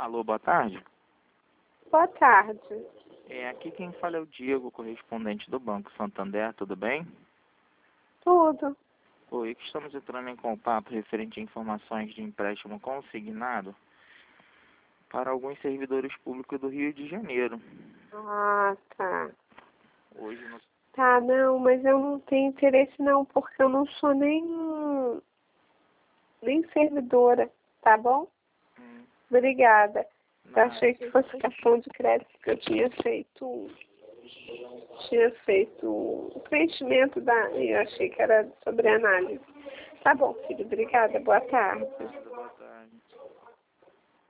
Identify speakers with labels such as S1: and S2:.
S1: Alô, boa tarde.
S2: Boa tarde.
S1: Aqui quem fala é o Diego, correspondente do Banco Santander, tudo bem?
S2: Tudo.
S1: Oi, que estamos entrando em contato referente a informações de empréstimo consignado para alguns servidores públicos do Rio de Janeiro.
S2: Ah, tá.
S1: Hoje no...
S2: Tá, não, mas eu não tenho interesse não, porque eu não sou nem servidora, tá bom? Obrigada. Eu achei que fosse cartão de crédito, porque eu tinha feito o preenchimento e eu achei que era sobre análise. Tá bom, filho, obrigada, boa tarde.